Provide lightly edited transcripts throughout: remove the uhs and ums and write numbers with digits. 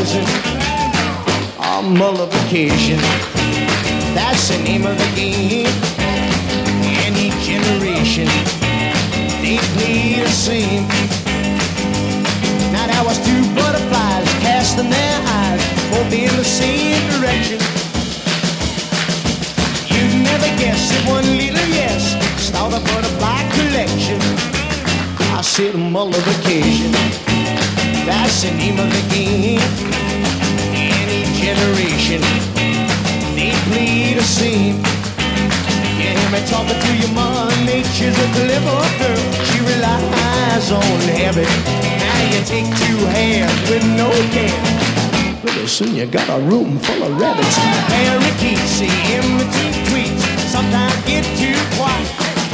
dancing. Multiplication, that's the name of the game. And each generation, they play the same. Now there was two butterflies casting their eyes, both in the same direction. You'd never guess that one little yes started a butterfly collection. I said multiplication, that's the name of the game. Any generation, they play the same. You hear me talking to your mom, nature's a clever girl. She relies on habit. Now you take two hands with no care. Pretty soon you got a room full of rabbits. Parakeets say in between tweets, sometimes get too quiet.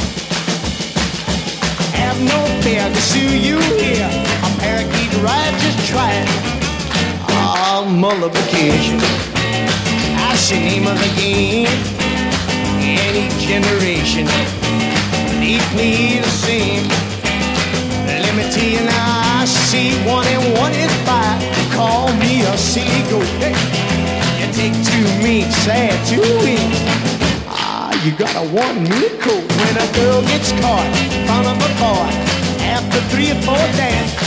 Have no fear to sue you here. A parakeet ride, just try it. Multiplication, that's the name of the game. Any generation, they play the same. Let me tell you now, I see 1 and 1 is 5. Call me a silly goat. Hey, you take two means, sad 2 weeks. You got a 1-minute coat. When a girl gets caught in front of a boy after 3 or 4 dances,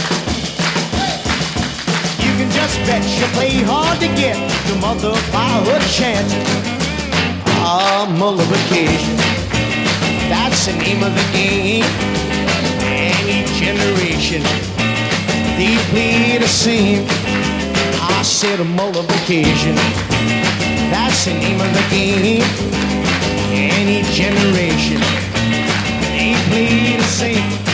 you can just bet she'll play hard to get to multiply her chances. Multiplication, that's the name of the game. Any generation, they play the same. I said multiplication, that's the name of the game. Any generation, they play the same.